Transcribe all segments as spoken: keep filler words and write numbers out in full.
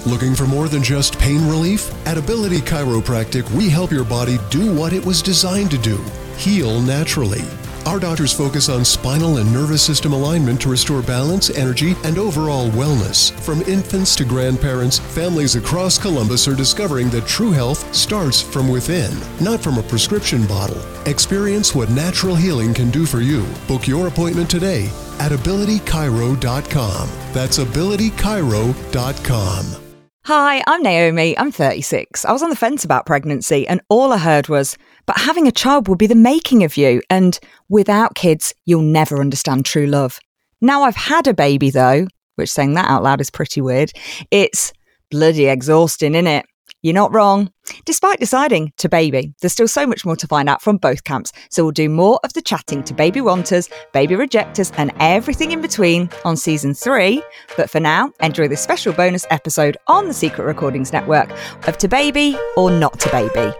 Looking for more than just pain relief? At Ability Chiropractic, we help your body do what it was designed to do, heal naturally. Our doctors focus on spinal and nervous system alignment to restore balance, energy, and overall wellness. From infants to grandparents, families across Columbus are discovering that true health starts from within, not from a prescription bottle. Experience what natural healing can do for you. Book your appointment today at ability chiro dot com. That's ability chiro dot com. Hi, I'm Naomi. I'm thirty-six. I was on the fence about pregnancy and all I heard was, but having a child will be the making of you and without kids, you'll never understand true love. Now I've had a baby though, which saying that out loud is pretty weird. It's bloody exhausting, innit? You're not wrong. Despite deciding to baby, there's still so much more to find out from both camps. So we'll do more of the chatting to baby wanters, baby rejectors, and everything in between on season three. But for now, enjoy this special bonus episode on the Secret Recordings Network of To Baby or Not To Baby.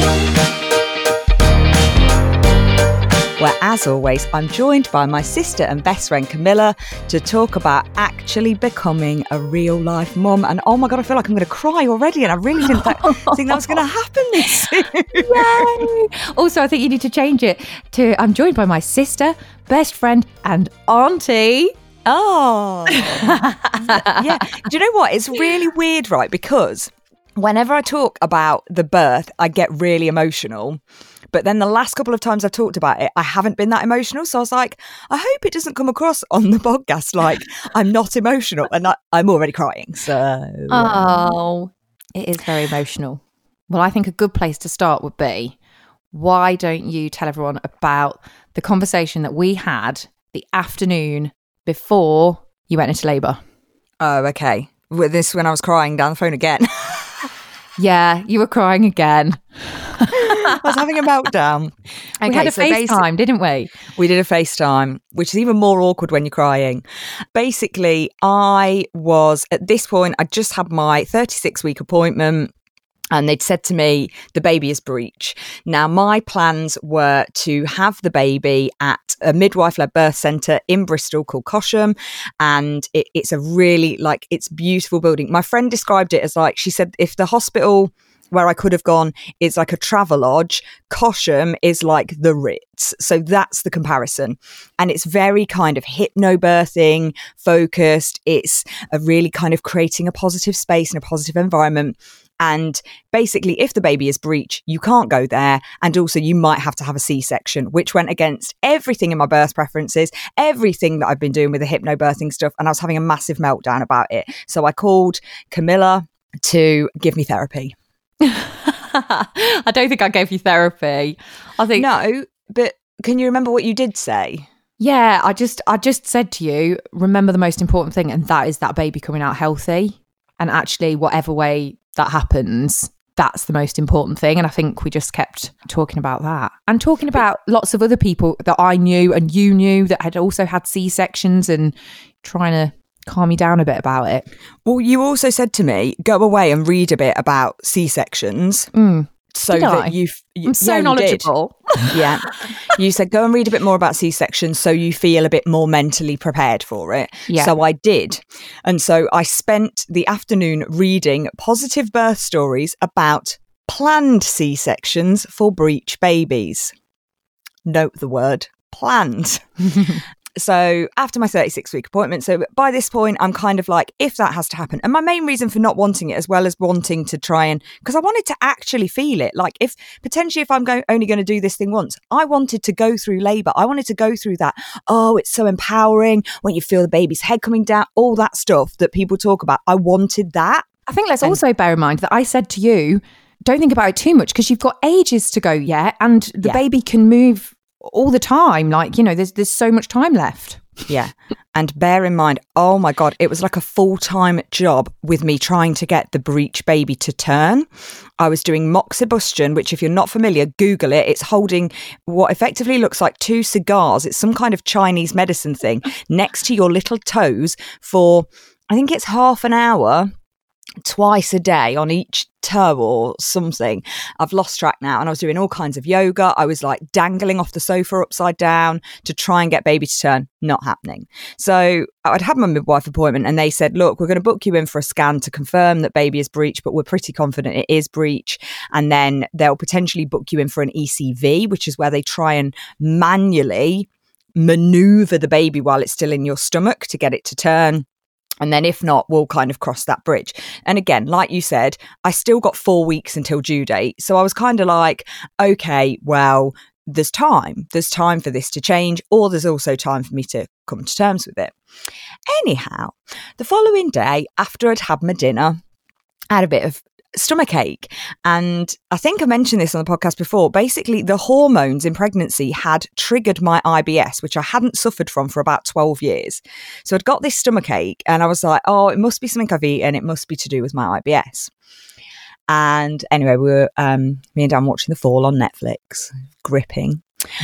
Where, as always, I'm joined by my sister and best friend Camilla to talk about actually becoming a real-life mum. And oh my God, I feel like I'm going to cry already, and I really didn't th- think that was going to happen this soon. Yay! Also, I think you need to change it to I'm joined by my sister, best friend, and auntie. Oh. Yeah. Do you know what? It's really weird, right? Because whenever I talk about the birth, I get really emotional. But then the last couple of times I've talked about it, I haven't been that emotional. So I was like, I hope it doesn't come across on the podcast like I'm not emotional. And I, I'm already crying. So. Oh, it is very emotional. Well, I think a good place to start would be, why don't you tell everyone about the conversation that we had the afternoon before you went into labour? Oh, okay. With this when I was crying down the phone again. Yeah, you were crying again. I was having a meltdown. Okay, we had a so FaceTime, didn't we? We did a FaceTime, which is even more awkward when you're crying. Basically, I was, at this point, I just had my thirty-six week appointment. And they'd said to me, the baby is breech. Now, my plans were to have the baby at a midwife-led birth centre in Bristol called Cosham. And it, it's a really, like, it's beautiful building. My friend described it as like, she said, if the hospital where I could have gone is like a Travelodge, Cosham is like the Ritz. So that's the comparison. And it's very kind of hypnobirthing focused. It's a really kind of creating a positive space and a positive environment. And basically, if the baby is breech, you can't go there. And also you might have to have a C-section, which went against everything in my birth preferences, everything that I've been doing with the hypnobirthing stuff. And I was having a massive meltdown about it. So I called Camilla to give me therapy. I don't think I gave you therapy. I think No, but can you remember what you did say? Yeah, I just I just said to you, remember the most important thing, and that is that baby coming out healthy. And actually, whatever way that happens, that's the most important thing. And I think we just kept talking about that and talking about lots of other people that I knew and you knew that had also had C-sections and trying to calm me down a bit about it. Well, you also said to me, go away and read a bit about C-sections. Mm. So Did that I? you, you I'm so yeah, knowledgeable. You did. Yeah. You said, go and read a bit more about C-sections so you feel a bit more mentally prepared for it. Yeah. So I did. And so I spent the afternoon reading positive birth stories about planned C-sections for breech babies. Note the word planned. So after my thirty-six week appointment, so by this point, I'm kind of like, if that has to happen. And my main reason for not wanting it, as well as wanting to try and, because I wanted to actually feel it. Like if potentially if I'm going, only going to do this thing once, I wanted to go through labour. I wanted to go through that. Oh, it's so empowering when you feel the baby's head coming down, all that stuff that people talk about. I wanted that. I think let's And- also bear in mind that I said to you, don't think about it too much because you've got ages to go yet, and the Yeah. baby can move all the time. Like, you know, there's there's so much time left. Yeah. And bear in mind, oh my God, it was like a full-time job with me trying to get the breech baby to turn. I was doing moxibustion, which if you're not familiar, Google it. It's holding what effectively looks like two cigars. It's some kind of Chinese medicine thing next to your little toes for, I think it's half an hour. twice a day on each toe or something. I've lost track now. And I was doing all kinds of yoga. I was like dangling off the sofa upside down to try and get baby to turn. Not happening. So I'd had my midwife appointment and they said, look, we're going to book you in for a scan to confirm that baby is breech, but we're pretty confident it is breech. And then they'll potentially book you in for an E C V, which is where they try and manually maneuver the baby while it's still in your stomach to get it to turn. And then if not, we'll kind of cross that bridge. And again, like you said, I still got four weeks until due date. So I was kind of like, okay, well, there's time. There's time for this to change, or there's also time for me to come to terms with it. Anyhow, the following day, after I'd had my dinner, I had a bit of stomach ache. And I think I mentioned this on the podcast before. Basically, the hormones in pregnancy had triggered my I B S, which I hadn't suffered from for about twelve years. So I'd got this stomach ache and I was like, oh, it must be something I've eaten. It must be to do with my I B S. And anyway, we were, um, me and Dan watching The Fall on Netflix, gripping.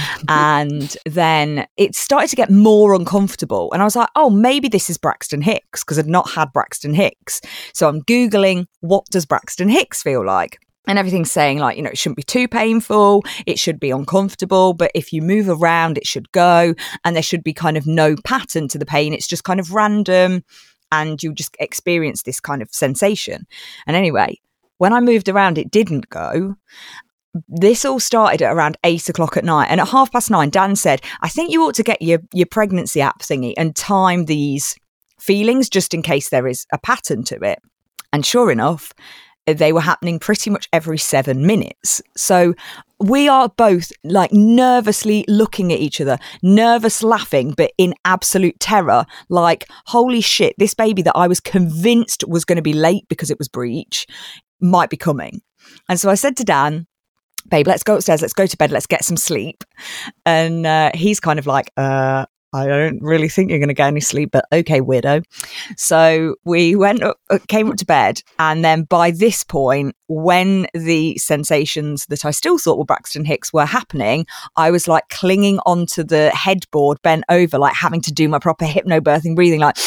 And then it started to get more uncomfortable. And I was like, oh, maybe this is Braxton Hicks, because I'd not had Braxton Hicks. So I'm Googling, what does Braxton Hicks feel like? And everything's saying like, you know, it shouldn't be too painful. It should be uncomfortable. But if you move around, it should go. And there should be kind of no pattern to the pain. It's just kind of random. And you just experience this kind of sensation. And anyway, when I moved around, it didn't go. This all started at around eight o'clock at night. And at half past nine, Dan said, I think you ought to get your, your pregnancy app thingy and time these feelings just in case there is a pattern to it. And sure enough, they were happening pretty much every seven minutes. So we are both like nervously looking at each other, nervous laughing, but in absolute terror. Like, holy shit, this baby that I was convinced was going to be late because it was breech might be coming. And so I said to Dan, babe, let's go upstairs, let's go to bed, let's get some sleep. And uh, he's kind of like, uh, I don't really think you're going to get any sleep, but okay, weirdo. So we went up, came up to bed. And then by this point, when the sensations that I still thought were Braxton Hicks were happening, I was like clinging onto the headboard, bent over, like having to do my proper hypnobirthing breathing, like...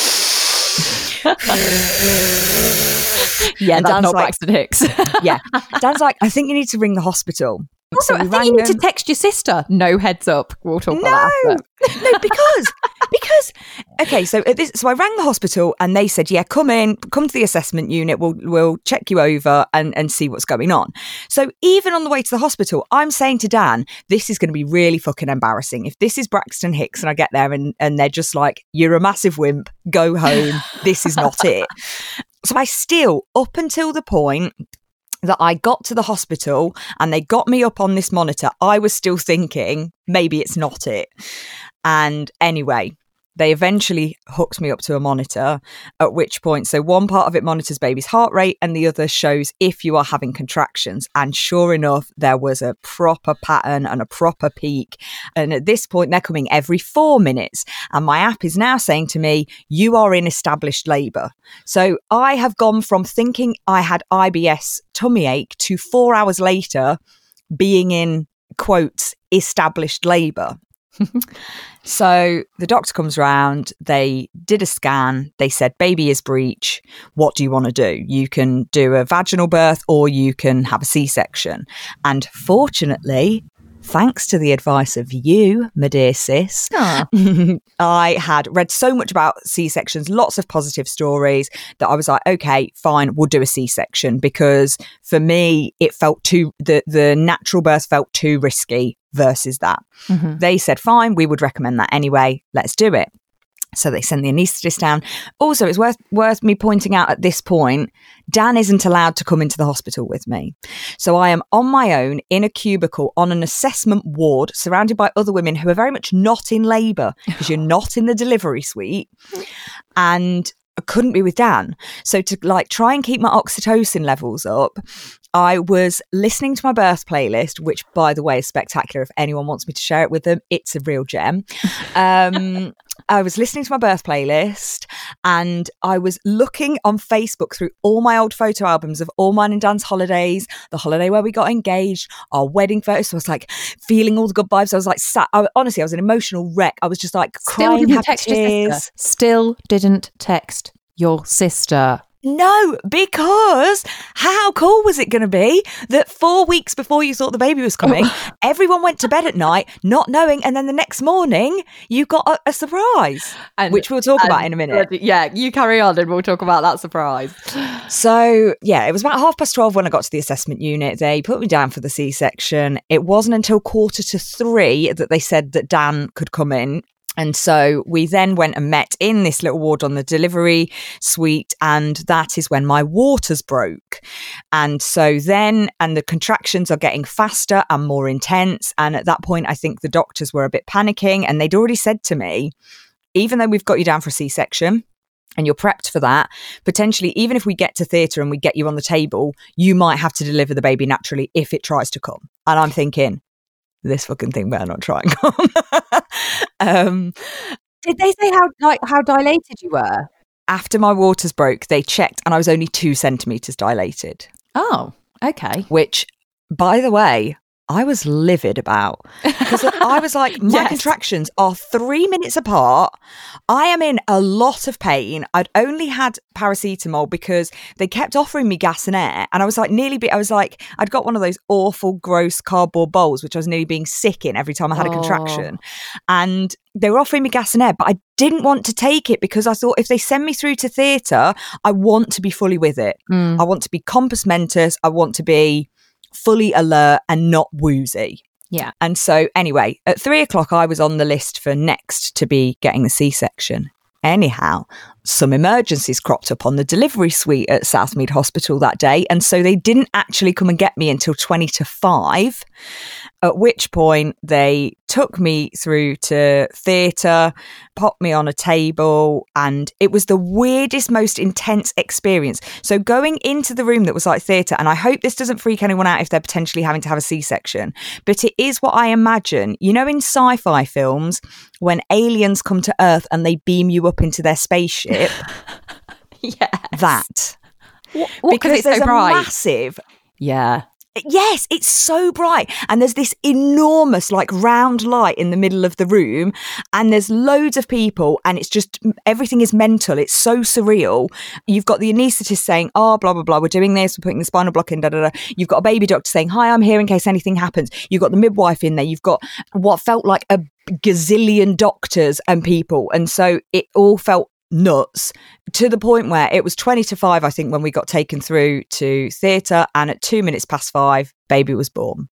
Yeah, and that's Dan's not like, Braxton Hicks. Yeah. Dan's like, I think you need to ring the hospital. Also, So we I think rang you need them. to text your sister. No, heads up. We'll talk about No, that after. no, because, because, okay, so at this, so I rang the hospital and they said, yeah, come in, come to the assessment unit. We'll, we'll check you over and, and see what's going on. So even on the way to the hospital, I'm saying to Dan, this is going to be really fucking embarrassing. If this is Braxton Hicks and I get there and, and they're just like, you're a massive wimp, go home. This is not it. So I still, up until the point that I got to the hospital and they got me up on this monitor, I was still thinking, maybe it's not it. And anyway, they eventually hooked me up to a monitor, at which point, so one part of it monitors baby's heart rate and the other shows if you are having contractions. And sure enough, there was a proper pattern and a proper peak. And at this point, they're coming every four minutes. And my app is now saying to me, you are in established labour. So I have gone from thinking I had I B S tummy ache to four hours later being in, quotes, established labour. So the doctor comes round, they did a scan, they said, baby is breech, what do you want to do? You can do a vaginal birth or you can have a C-section. And fortunately, thanks to the advice of you, my dear sis, I had read so much about C-sections, lots of positive stories, that I was like, okay, fine, we'll do a C-section, because for me, it felt too, the, the natural birth felt too risky versus that. Mm-hmm. They said, fine, we would recommend that anyway, let's do it. So they send the anaesthetist down. Also, it's worth worth me pointing out at this point, Dan isn't allowed to come into the hospital with me. So I am on my own in a cubicle on an assessment ward surrounded by other women who are very much not in labour, because you're not in the delivery suite. And I couldn't be with Dan. So to like try and keep my oxytocin levels up, I was listening to my birth playlist, which, by the way, is spectacular. If anyone wants me to share it with them, it's a real gem. Um, I was listening to my birth playlist and I was looking on Facebook through all my old photo albums of all mine and Dan's holidays, the holiday where we got engaged, our wedding photos. So I was like feeling all the good vibes. I was like, sat, I, honestly, I was an emotional wreck. I was just like Still crying, didn't happy text your tears. sister. Still didn't text your sister. No, because how cool was it going to be that four weeks before you thought the baby was coming, everyone went to bed at night not knowing, and then the next morning you got a, a surprise, and, which we'll talk and, about in a minute. Yeah, you carry on and we'll talk about that surprise. So, yeah, it was about half past twelve when I got to the assessment unit. They put me down for the C-section. It wasn't until quarter to three that they said that Dan could come in. And so we then went and met in this little ward on the delivery suite. And that is when my waters broke. And so then, and the contractions are getting faster and more intense. And at that point, I think the doctors were a bit panicking, and they'd already said to me, even though we've got you down for a C-section and you're prepped for that, potentially, even if we get to theatre and we get you on the table, you might have to deliver the baby naturally if it tries to come. And I'm thinking, this fucking thing better not try and come. um, Did they say how like how dilated you were? After my waters broke, they checked and I was only two centimetres dilated. Oh, okay. Which, by the way, I was livid about, because I was like, my Yes. contractions are three minutes apart. I am in a lot of pain. I'd only had paracetamol because they kept offering me gas and air. And I was like, nearly, be- I was like, I'd got one of those awful, gross cardboard bowls, which I was nearly being sick in every time I had a Oh. contraction. And they were offering me gas and air, but I didn't want to take it because I thought if they send me through to theatre, I want to be fully with it. Mm. I want to be compos mentis. I want to be fully alert and not woozy. Yeah. And so anyway, at three o'clock, I was on the list for next to be getting the C-section. Anyhow, some emergencies cropped up on the delivery suite at Southmead Hospital that day. And so they didn't actually come and get me until twenty to five, at which point they took me through to theatre, popped me on a table, and it was the weirdest, most intense experience. So going into the room that was like theatre, and I hope this doesn't freak anyone out if they're potentially having to have a C-section, but it is what I imagine. You know, in sci-fi films, when aliens come to Earth and they beam you up into their spaceship, Yeah. that. What, what, Because it's there's so a bright. massive... Yeah. Yes, it's so bright. And there's this enormous, like, round light in the middle of the room. And there's loads of people. And it's just, everything is mental. It's so surreal. You've got the anaesthetist saying, oh, blah, blah, blah, we're doing this. We're putting the spinal block in, da, da, da. You've got a baby doctor saying, hi, I'm here in case anything happens. You've got the midwife in there. You've got what felt like a gazillion doctors and people. And so it all felt nuts, to the point where it was twenty to five, I think, when we got taken through to theatre, and at two minutes past five, baby was born.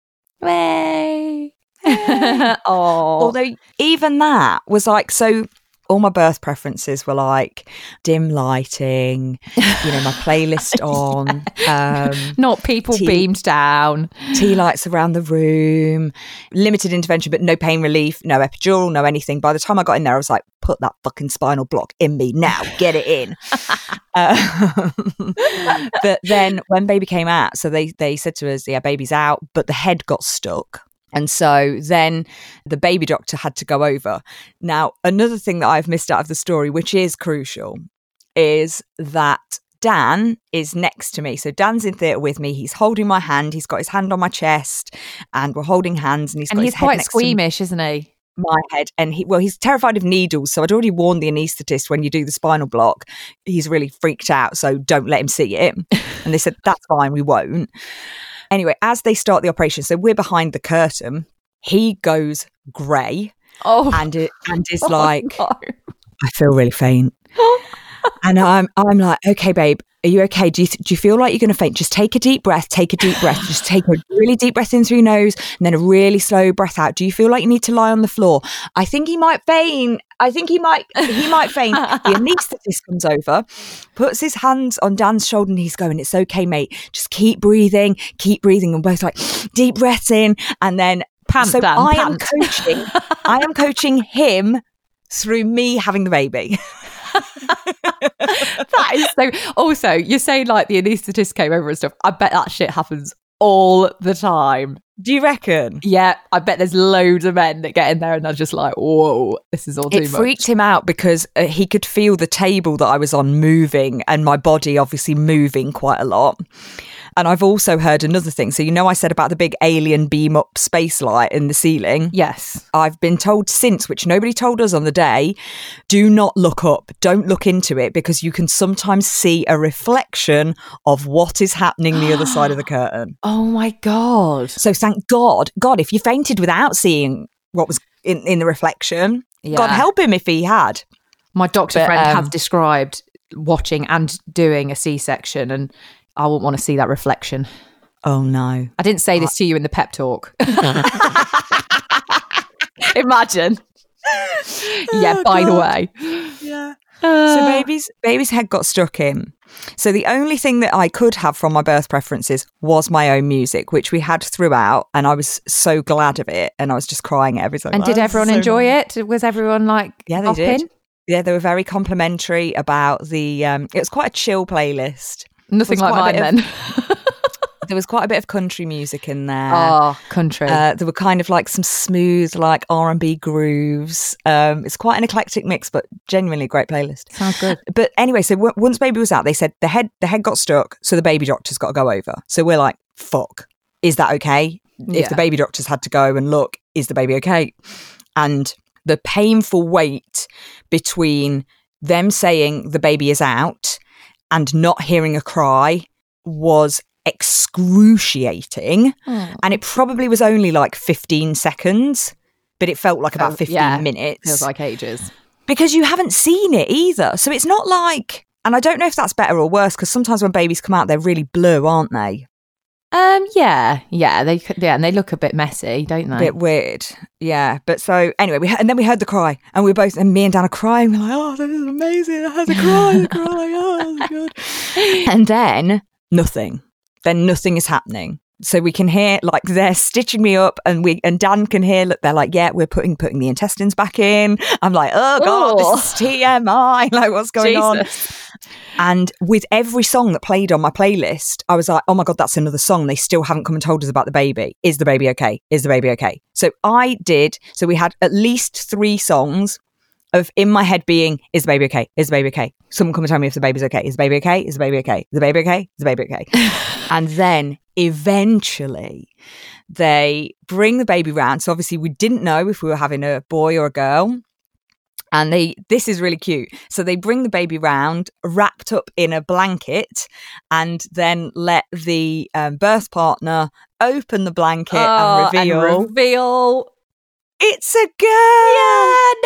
Way. Oh. Although even that was like, so all my birth preferences were like dim lighting, you know, my playlist on, um, Not people tea- beamed down. tea lights around the room, limited intervention, but no pain relief, no epidural, no anything. By the time I got in there, I was like, put that fucking spinal block in me now, get it in. uh, but then when baby came out, so they, they said to us, yeah, baby's out, but the head got stuck. And so then the baby doctor had to go over. Now, another thing that I've missed out of the story, which is crucial, is that Dan is next to me. So Dan's in theatre with me. He's holding my hand. He's got his hand on my chest and we're holding hands. And he's And got he's his head quite next squeamish, isn't he? to my head. And he, well, he's terrified of needles. So I'd already warned the anaesthetist when you do the spinal block, he's really freaked out. So don't let him see it. And they said, that's fine, we won't. Anyway, as they start the operation, so we're behind the curtain, he goes grey Oh. and it, and is Oh, like, no. I feel really faint. And I'm I'm like, okay, babe, are you okay? Do you, do you feel like you're going to faint? Just take a deep breath, take a deep breath. Just take a really deep breath in through your nose and then a really slow breath out. Do you feel like you need to lie on the floor? I think he might faint. I think he might, he might faint. The anaesthetist comes over, puts his hands on Dan's shoulder and he's going, it's okay, mate. Just keep breathing, keep breathing. And both like, deep breaths in. And then, Pant, so Dan, I am pant. coaching, I am coaching him through me having the baby. That is so. Also, you're saying like the anaesthetist came over and stuff. I bet that shit happens all the time. Do you reckon? Yeah, I bet there's loads of men that get in there and they're just like, whoa, this is all too It much. freaked him out because uh, he could feel the table that I was on moving and my body obviously moving quite a lot. And I've also heard another thing. So, you know, I said about the big alien beam up space light in the ceiling. Yes. I've been told since, which nobody told us on the day, do not look up. Don't look into it because you can sometimes see a reflection of what is happening the other side of the curtain. Oh my God. So thank God. God, if you fainted without seeing what was in, in the reflection, Yeah. God help him if he had. My doctor But, friend um, has described watching and doing a C-section, and I wouldn't want to see that reflection. Oh, no. I didn't say this to you in the pep talk. Imagine. Yeah, by the way. Yeah. So baby's baby's head got stuck in. So the only thing that I could have from my birth preferences was my own music, which we had throughout, and I was so glad of it, and I was just crying every time. And did Oh, everyone so enjoy nice. it? Was everyone like, Yeah, they hopping? did. Yeah, they were very complimentary about the. Um, it was quite a chill playlist. Nothing Was like quite a mine bit then. There was quite a bit of country music in there. Oh, country. Uh, there were kind of like some smooth, like R and B grooves. Um, it's quite an eclectic mix, but genuinely great playlist. Sounds good. But anyway, so w- once baby was out, they said the head the head got stuck, so the baby doctor's got to go over. So we're like, fuck, is that okay? If Yeah. the baby doctors had to go and look, is the baby okay? And the painful wait between them saying the baby is out and not hearing a cry was excruciating. Oh. And it probably was only like fifteen seconds, but it felt like about Oh, fifteen yeah. minutes. Feels like ages. Because you haven't seen it either. So it's not like, and I don't know if that's better or worse, because sometimes when babies come out, they're really blue, aren't they? Um, yeah, yeah, they could- yeah, and they look a bit messy, don't A they? bit weird. Yeah. But so anyway, we and then we heard the cry, and we were both, and me and Dan are crying. We're like, oh, this is amazing. I had the cry, the cry. Oh, that's good. And then nothing. Then nothing is happening. So we can hear like they're stitching me up, and we and Dan can hear. Look, they're like, yeah, we're putting putting the intestines back in. I'm like, oh god, Oh. this is T M I. Like, what's going on? Jesus. And with every song that played on my playlist, I was like, oh my God, that's another song. They still haven't come and told us about the baby. Is the baby okay? Is the baby okay? So I did. So we had at least three songs of in my head being, is the baby okay? Is the baby okay? Someone come and tell me if the baby's okay. Is the baby okay? Is the baby okay? Is the baby okay? Is the baby okay? And then eventually they bring the baby round. So obviously we didn't know if we were having a boy or a girl. And they, this is really cute. So they bring the baby round, wrapped up in a blanket, and then let the um, birth partner open the blanket Oh, and reveal and reveal. it's a girl.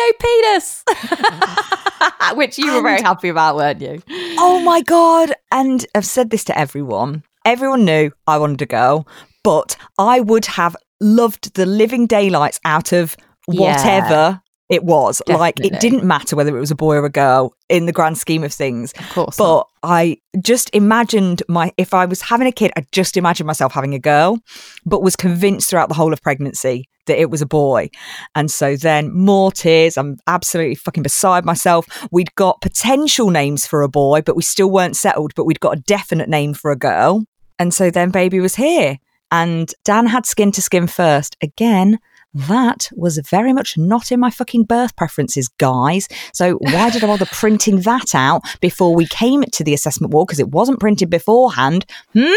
Yeah, no penis. Which you were very happy about, weren't you? Oh my God. And I've said this to everyone. Everyone knew I wanted a girl, but I would have loved the living daylights out of whatever Yeah. it was. Like, it Definitely. didn't matter whether it was a boy or a girl in the grand scheme of things. Of course. But I just imagined my, if I was having a kid, I just imagined myself having a girl, but was convinced throughout the whole of pregnancy that it was a boy. And so then more tears. I'm absolutely fucking beside myself. We'd got potential names for a boy, but we still weren't settled, but we'd got a definite name for a girl. And so then baby was here, and Dan had skin to skin first. Again, that was very much not in my fucking birth preferences, guys. So why did I bother printing that out before we came to the assessment ward? Because it wasn't printed beforehand. Hmm?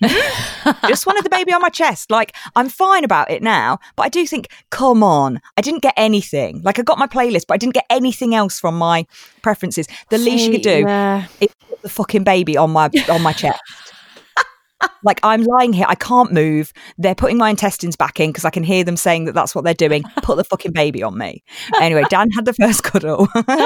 Just wanted the baby on my chest. Like, I'm fine about it now, but I do think, come on, I didn't get anything. Like, I got my playlist, but I didn't get anything else from my preferences. The least you could do Yeah. is put the fucking baby on my on my chest. Like, I'm lying here, I can't move. They're putting my intestines back in because I can hear them saying that that's what they're doing. Put the fucking baby on me. Anyway, Dan had the first cuddle.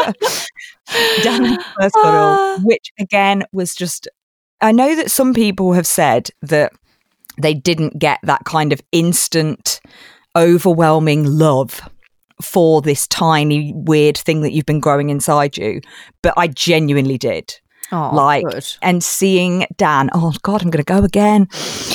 Dan had the first cuddle, which again was just, I know that some people have said that they didn't get that kind of instant, overwhelming love for this tiny, weird thing that you've been growing inside you. But I genuinely did. Oh, like, good. and seeing Dan, oh God, I'm going to go again.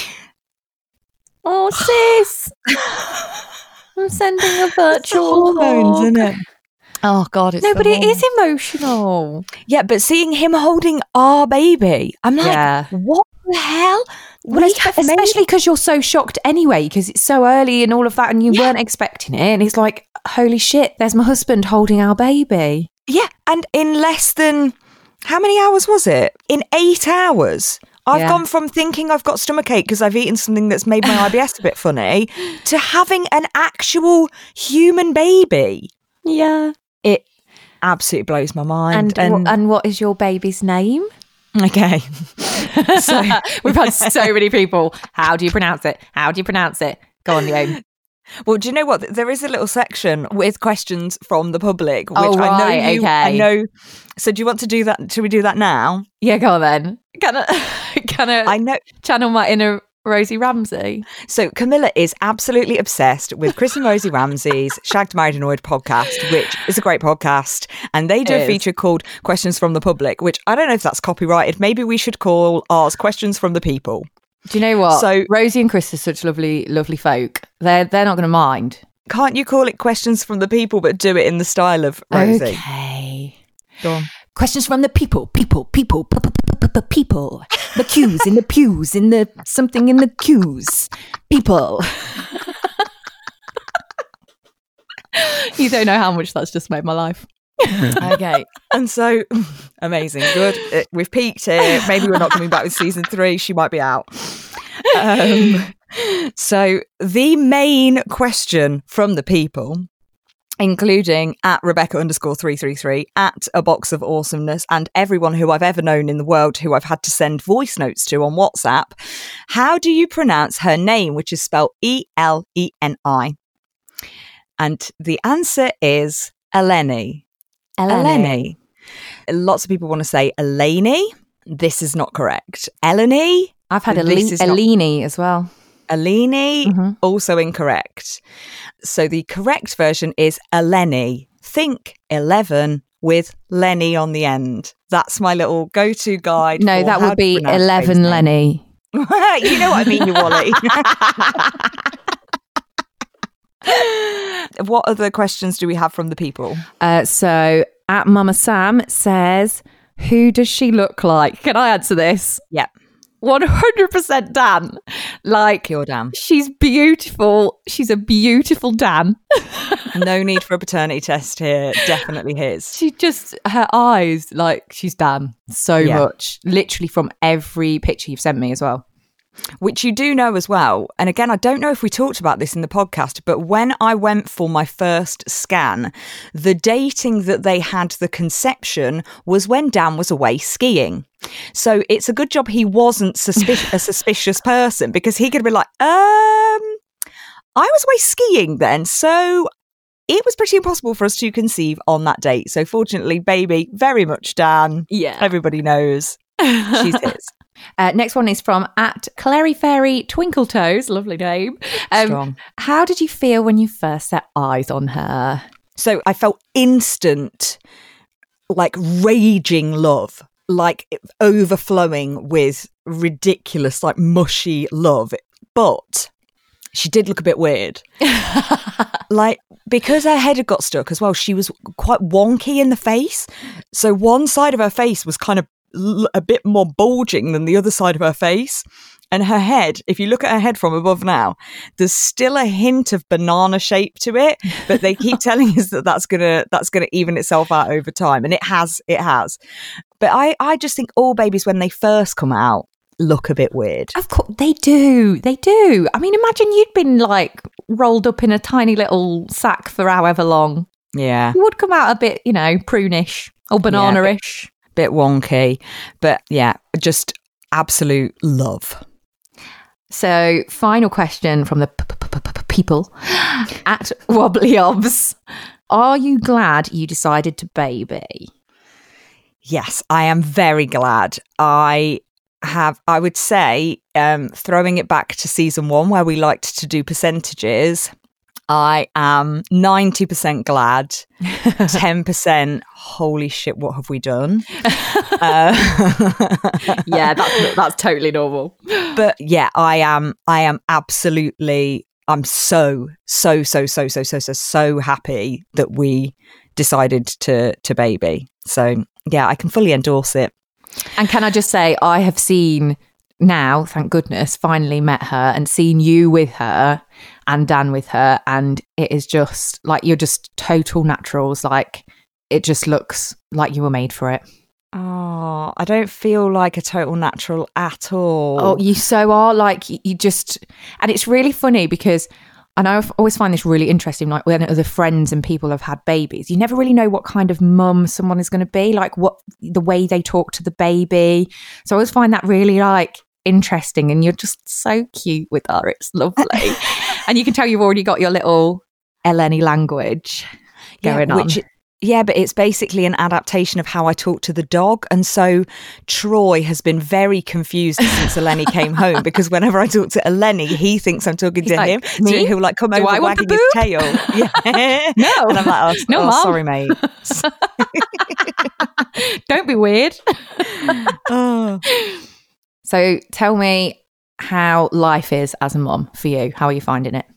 Oh, sis. I'm sending a virtual Hormones, hug. isn't it? Oh God, it's No, the but it hormones. is emotional. Yeah, but seeing him holding our baby, I'm like, Yeah. what the hell? Well, We espe- have made- especially because you're so shocked anyway, because it's so early and all of that, and you Yeah. weren't expecting it. And it's like, holy shit, there's my husband holding our baby. Yeah, and in less than, how many hours was it? In eight hours, I've Yeah. gone from thinking I've got stomachache because I've eaten something that's made my I B S a bit funny to having an actual human baby. Yeah. It absolutely blows my mind. And and, and what is your baby's name? Okay. So we've had so many people. How do you pronounce it? How do you pronounce it? Go on, Leon. Well, do you know what? There is a little section with questions from the public, which Oh, I know right, you. okay. I know. So, do you want to do that? Should we do that now? Yeah, go on then. Can I, can I, I know. channel my inner Rosie Ramsey? So, Camilla is absolutely obsessed with Chris and Rosie Ramsey's Shagged, Married, Annoyed podcast, which is a great podcast, and they do It a is. feature called Questions from the Public, which I don't know if that's copyrighted. Maybe we should call ours Questions from the People. Do you know what? So- Rosie and Chris are such lovely, lovely folk. They're they're not going to mind. Can't you call it Questions from the People, but do it in the style of Rosie? Okay. Go on. Questions from the people, people, people, p- p- p- p- people. The cues in the pews, in the something in the cues. People. You don't know how much that's just made my life. Okay. And so, amazing. Good. Uh, We've peaked here. Maybe we're not coming back with season three. She might be out. Um, so, the main question from the people, including at Rebecca underscore three three three, at A Box of Awesomeness, and everyone who I've ever known in the world who I've had to send voice notes to on WhatsApp, how do you pronounce her name, which is spelled E L E N I? And the answer is Eleni. Eleni. Lots of people want to say Eleni. This is not correct. Eleni. I've had a This is not- Eleni as well. Eleni. Mhm. Also incorrect. So the correct version is Eleni. Think eleven with Lenny on the end. That's my little go-to guide. No, for that how would to be pronounce eleven baby's name. Lenny. You know what I mean, you Wally. What other questions do we have from the people? Uh, so at Mama Sam says, who does she look like? Can I answer this? Yeah, one hundred percent Dan. Like, pure damn. she's beautiful. She's a beautiful Dan. No need for a paternity test here. Definitely his. She just, her eyes, like, she's Dan so Yeah. much. Literally from every picture you've sent me as well. Which you do know as well. And again, I don't know if we talked about this in the podcast, but when I went for my first scan, the dating that they had the conception was when Dan was away skiing. So it's a good job he wasn't suspic- a suspicious person, because he could have been like, um, I was away skiing then. So it was pretty impossible for us to conceive on that date. So fortunately, baby, very much Dan. Yeah. Everybody knows she's his. Uh, next one is from at Clary Fairy Twinkle Toes. Lovely name. Um, Strong. how did you feel when you first set eyes on her? So I felt instant, like raging love, like overflowing with ridiculous, like mushy love. But she did look a bit weird. Like, because her head had got stuck as well, she was quite wonky in the face. So one side of her face was kind of l- a bit more bulging than the other side of her face. And her head, if you look at her head from above now, there's still a hint of banana shape to it, but they keep telling us that that's gonna that's gonna even itself out over time, and it has, it has. But I, I just think all babies when they first come out look a bit weird. Of course, they do. They do. I mean, imagine you'd been like rolled up in a tiny little sack for however long. Yeah, You would come out a bit, you know, prunish or banana-ish. bit wonky, but yeah, just absolute love. So, final question from the p- p- p- p- people at Wobbly Obs. Are you glad you decided to baby? Yes, I am very glad. I have, I would say, um, throwing it back to season one where we liked to do percentages, I am ninety percent glad, ten percent, holy shit, what have we done? uh, Yeah, that's that's totally normal. but yeah, I am, I am absolutely, I'm so, so, so, so, so, so, so, so happy that we decided to, to baby. So yeah, I can fully endorse it. And can I just say, I have seen now, thank goodness, finally met her and seen you with her and Dan with her. And it is just like, you're just total naturals. Like, it just looks like you were made for it. Oh, I don't feel like a total natural at all. Oh, you so are. Like, you just, and it's really funny because, and I always find this really interesting, like when other friends and people have had babies, you never really know what kind of mum someone is going to be, like what, the way they talk to the baby. So I always find that really like interesting, and you're just so cute with her. It's lovely. And you can tell you've already got your little Eleni language going yeah, on. Which, yeah, but it's basically an adaptation of how I talk to the dog. And so Troy has been very confused since Eleni came home, because whenever I talk to Eleni, he thinks I'm talking He's to like, him. me? So he'll like come Do over I want wagging the his boob? tail. Yeah. No. And I'm like, oh, No, oh Mum. sorry, mate. Don't be weird. Oh. So tell me how life is as a mum for you. How are you finding it?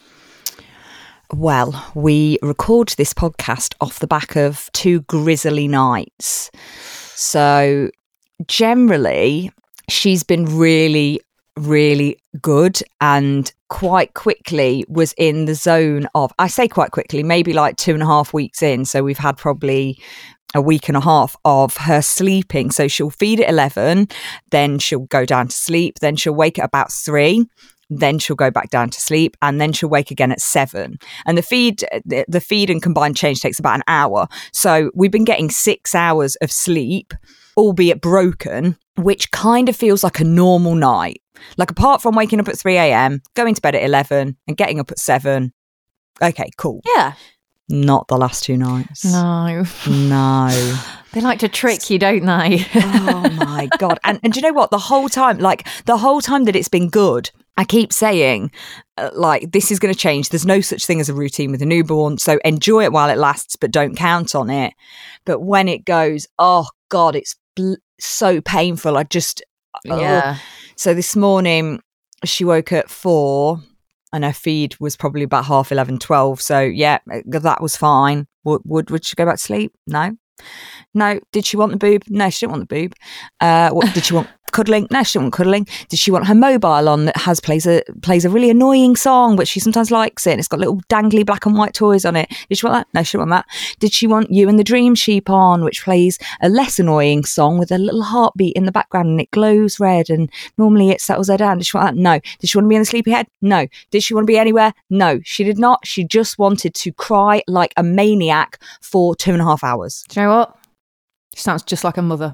Well, we record this podcast off the back of two grisly nights. So generally, she's been really, really good, and quite quickly was in the zone of, I say quite quickly, maybe like two and a half weeks in. So we've had probably a week and a half of her sleeping. So she'll feed at eleven, then she'll go down to sleep, then she'll wake at about three. Then she'll go back down to sleep, and then she'll wake again at seven. And the feed, the, the feed and combined change takes about an hour. So we've been getting six hours of sleep, albeit broken, which kind of feels like a normal night. Like, apart from waking up at three a.m, going to bed at eleven, and getting up at seven. Okay, cool. Yeah. Not the last two nights. No. No. They like to trick you, don't they? Oh my God. And, and do you know what? The whole time, like the whole time that it's been good, I keep saying, uh, like, this is going to change. There's no such thing as a routine with a newborn. So enjoy it while it lasts, but don't count on it. But when it goes, oh God, it's bl- so painful. I just, Yeah. ugh. So this morning she woke at four and her feed was probably about half eleven, twelve. So yeah, that was fine. Would, would, would she go back to sleep? No. No. Did she want the boob? No, she didn't want the boob. Uh, what did she want? Cuddling? No, she didn't want cuddling. Did she want her mobile on that has plays a plays a really annoying song, but she sometimes likes it, and it's got little dangly black and white toys on it? Did she want that? No, she didn't want that. Did she want You and the Dream Sheep on, which plays a less annoying song with a little heartbeat in the background and it glows red and normally it settles her down? Did she want that? No. Did she want to be in the sleepyhead? No. Did she want to be anywhere? No, she did not. She just wanted to cry like a maniac for two and a half hours. Do you know what? She sounds just like a mother.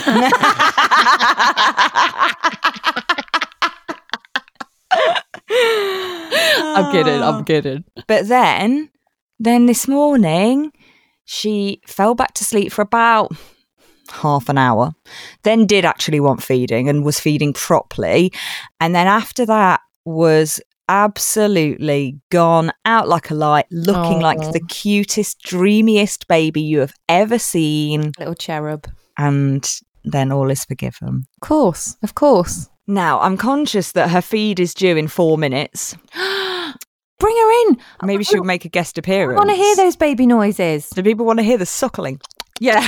I'm kidding. I'm kidding. But then, then this morning, she fell back to sleep for about half an hour, then did actually want feeding and was feeding properly. And then after that was absolutely gone out like a light, looking Oh. like the cutest, dreamiest baby you have ever seen. Little cherub. And then all is forgiven. Of course. Of course. Now, I'm conscious that her feed is due in four minutes. Bring her in. Maybe she'll make a guest appearance. I want to hear those baby noises. Do people want to hear the suckling? Yeah.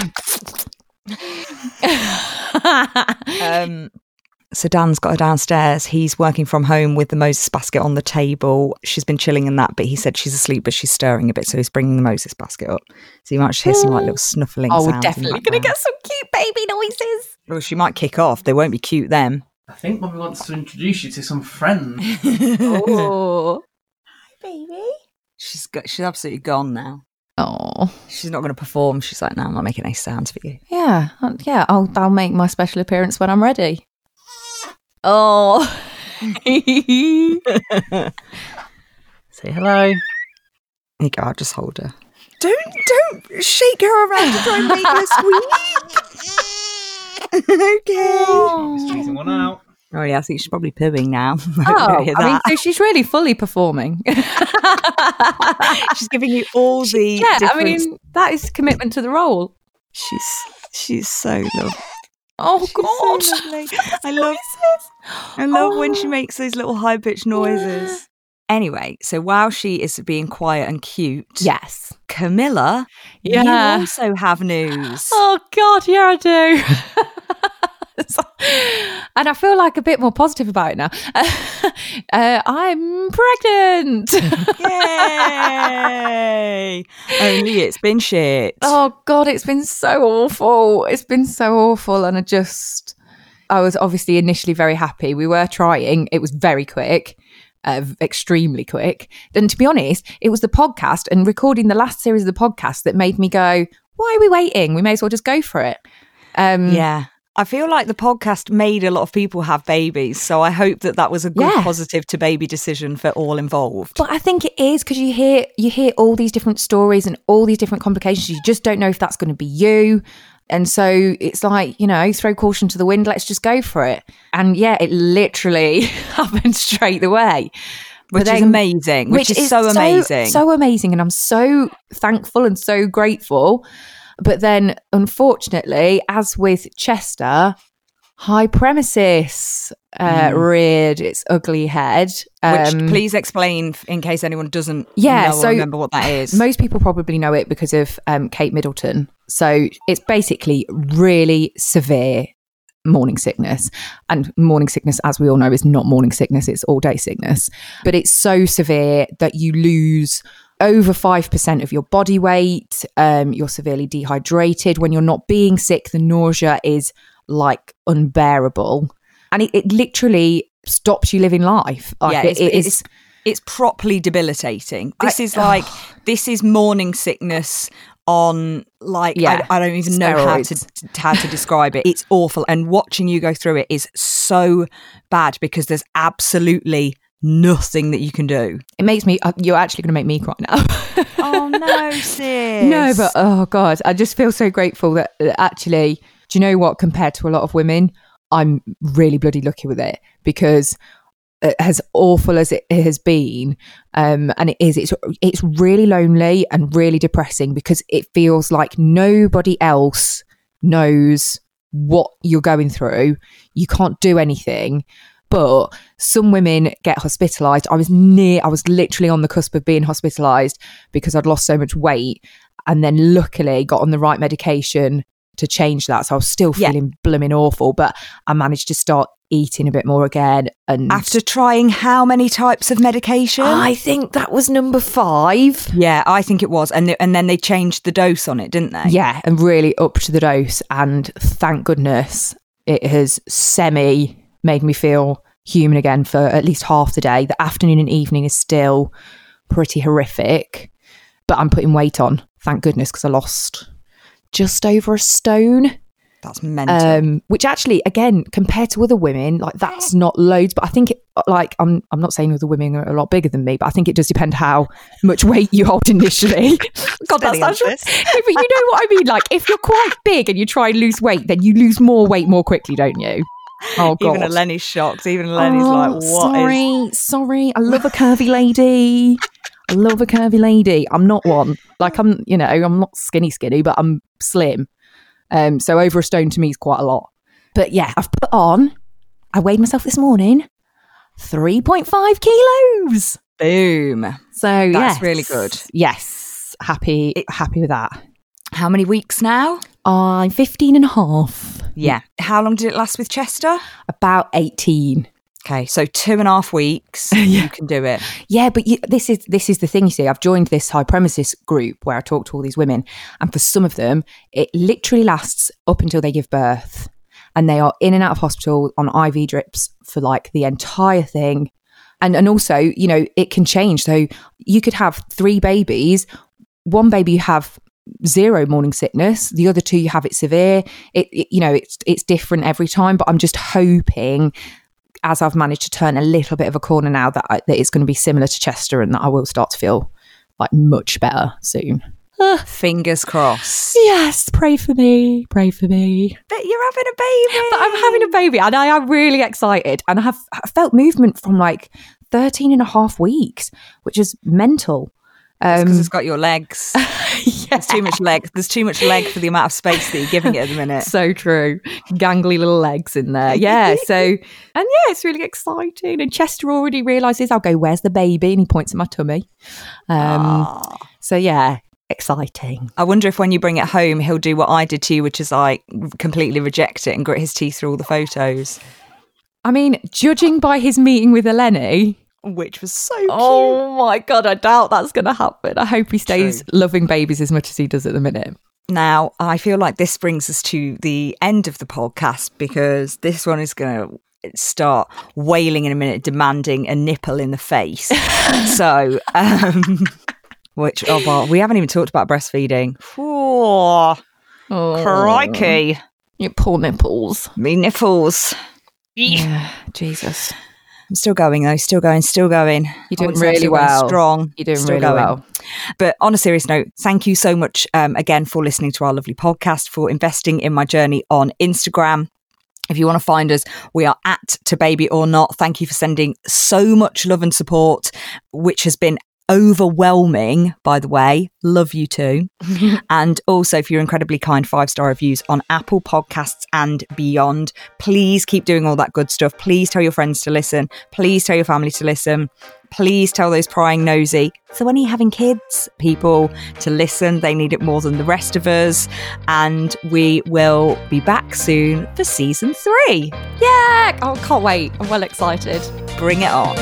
um, so Dan's got her downstairs. He's working from home with the Moses basket on the table. She's been chilling in that, but he said she's asleep, but she's stirring a bit, so he's bringing the Moses basket up. So you might just hear some like little snuffling Oh, sounds. we're definitely going to get some cute baby noises. Well, she might kick off. They won't be cute then. I think Mummy wants to introduce you to some friends. Oh. Baby. She's got, she's absolutely gone now. Oh. She's not going to perform. She's like, no, I'm not making any sounds for you. Yeah. uh, Yeah. I'll, I'll make my special appearance when I'm ready. Oh. Say hello. There you go, I'll just hold her. Don't, don't shake her around to try and make her squeak. Okay. He's choosing one out. Oh yeah, I think she's probably pooing now. Oh, Hear I mean, that. so she's really fully performing. She's giving you all the Yeah, I different... mean, that is commitment to the role. she's she's so lovely. Oh, She's God. so lovely. I love I love when she makes those little high pitched noises. Anyway, so while she is being quiet and cute, Yes. Camilla, Yeah. you also have news. Oh, God, yeah, I do. And I feel like a bit more positive about it now. uh, I'm pregnant. Yay! Only it's been shit. Oh God, it's been so awful. It's been so awful. And I just, I was obviously initially very happy. We were trying. It was very quick, uh, extremely quick. And to be honest, it was the podcast and recording the last series of the podcast that made me go, why are we waiting? We may as well just go for it. Um, yeah. I feel like the podcast made a lot of people have babies. So I hope that that was a good Yeah. positive to baby decision for all involved. But I think it is because you hear you hear all these different stories and all these different complications. You just don't know if that's going to be you. And so it's like, you know, throw caution to the wind. Let's just go for it. And yeah, it literally happened straight away. Which But is then- amazing. Which, is, so amazing. So amazing. And I'm so thankful and so grateful. But then, unfortunately, as with Chester, high premises uh, Mm. reared its ugly head. Which Um, please explain in case anyone doesn't Yeah, know so or remember what that is. Most people probably know it because of um, Kate Middleton. So it's basically really severe morning sickness. And morning sickness, as we all know, is not morning sickness, it's all day sickness. But it's so severe that you lose over five percent of your body weight. Um, you're severely dehydrated. When you're not being sick, the nausea is like unbearable. And it, it literally stops you living life. Like yeah, it- it's, it is- it's, it's properly debilitating. This I- is like, this is morning sickness on like, Yeah, I, I don't even know how to steroids. how to describe it. It's awful. And watching you go through it is so bad because there's absolutely nothing that you can do. It makes me, uh, you're actually going to make me cry now. Oh no, sis. No, but oh God, I just feel so grateful that uh, actually, do you know what? Compared to a lot of women, I'm really bloody lucky with it because uh, as awful as it has been, um, and it is, it's it's really lonely and really depressing because it feels like nobody else knows what you're going through. You can't do anything. But some women get hospitalised. I was near, I was literally on the cusp of being hospitalised because I'd lost so much weight and then luckily got on the right medication to change that. So I was still Yeah. feeling blooming awful, but I managed to start eating a bit more again. And After trying how many types of medication? I think that was number five. yeah, I think it was. And, th- and then they changed the dose on it, didn't they? Yeah, and really up to the dose. And thank goodness it has semi made me feel human again for at least half the day. The afternoon and evening is still pretty horrific, but I'm putting weight on, thank goodness, because I lost just over a stone. That's mental. Um, which actually, again, compared to other women, like that's not loads, but I think it, like I'm I'm not saying other women are a lot bigger than me, but I think it does depend how much weight you hold initially. God, that Steady sounds on right. this. No, but you know what I mean? Like if you're quite big and you try and lose weight, then you lose more weight more quickly, don't you? Oh God. Even Eleni's shocked. Even Eleni's Oh, like, what is... sorry, sorry. I love a curvy lady. I love a curvy lady. I'm not one. Like I'm, you know, I'm not skinny skinny, but I'm slim. Um, so over a stone to me is quite a lot. But yeah, I've put on, I weighed myself this morning, three point five kilos. Boom. So That's yes. really good. Yes. Happy, happy with that. How many weeks now? I'm fifteen and a half. Yeah. How long did it last with Chester? About eighteen. Okay, so two and a half weeks. You can do it. Yeah, but you, this is this is the thing. You see, I've joined this high premises group where I talk to all these women, and for some of them, it literally lasts up until they give birth, and they are in and out of hospital on I V drips for like the entire thing. And and also, you know, it can change. So you could have three babies. One baby you have zero morning sickness. The other two you have it severe. It, it you know, it's it's different every time. But I'm just hoping, as I've managed to turn a little bit of a corner now, that, I, that it's going to be similar to Chester and that I will start to feel like much better soon. Fingers crossed. Yes, pray for me, pray for me. But you're having a baby. But I'm having a baby and I am really excited, and I have I felt movement from like thirteen and a half weeks, which is mental. Because Um, it's got your legs. yeah. There's too much leg. There's too much leg for the amount of space that you're giving it at the minute. So true. Gangly little legs in there. Yeah. So, and yeah, it's really exciting. And Chester already realises, I'll go, where's the baby? And he points at my tummy. Um, Aw. so yeah, exciting. I wonder if when you bring it home, he'll do what I did to you, which is like completely reject it and grit his teeth through all the photos. I mean, judging by his meeting with Eleni, which was so cute. Oh my God, I doubt that's going to happen. I hope he stays True. loving babies as much as he does at the minute. Now, I feel like this brings us to the end of the podcast because this one is going to start wailing in a minute, demanding a nipple in the face. so, um, which, oh, well, we haven't even talked about breastfeeding. Oh, Oh, crikey. Your poor nipples. Me nipples. Yeah, Jesus. I'm still going though, still going, still going. You're doing I would say I'm really still going well. Strong. You're doing still really going. well. But on a serious note, thank you so much um, again for listening to our lovely podcast, for investing in my journey on Instagram. If you want to find us, we are at To Baby or Not. Thank you for sending so much love and support, which has been overwhelming, by the way. Love you too. And also, for your incredibly kind five-star reviews on Apple Podcasts and beyond. Please keep doing all that good stuff. Please tell your friends to listen. Please tell your family to listen. Please tell those prying nosy, so when are you having kids, people, to listen. They need it more than the rest of us. And we will be back soon for season three. Yeah. Oh, can't wait. I'm well excited. Bring it on.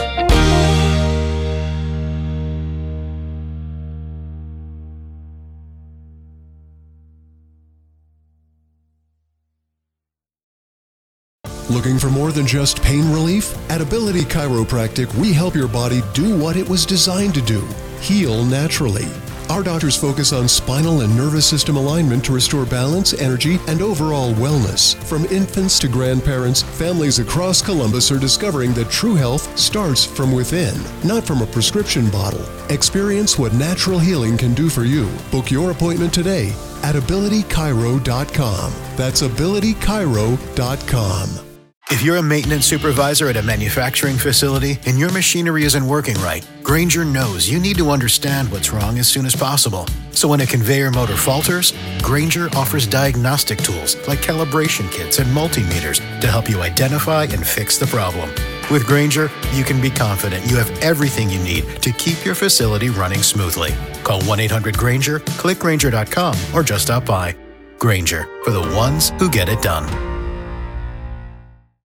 Looking for more than just pain relief? At Ability Chiropractic, we help your body do what it was designed to do, heal naturally. Our doctors focus on spinal and nervous system alignment to restore balance, energy, and overall wellness. From infants to grandparents, families across Columbus are discovering that true health starts from within, not from a prescription bottle. Experience what natural healing can do for you. Book your appointment today at ability chiro dot com. That's ability chiro dot com. If you're a maintenance supervisor at a manufacturing facility and your machinery isn't working right, Grainger knows you need to understand what's wrong as soon as possible. So when a conveyor motor falters, Grainger offers diagnostic tools like calibration kits and multimeters to help you identify and fix the problem. With Grainger, you can be confident you have everything you need to keep your facility running smoothly. Call one eight hundred Grainger, click Grainger dot com, or just stop by. Grainger, for the ones who get it done.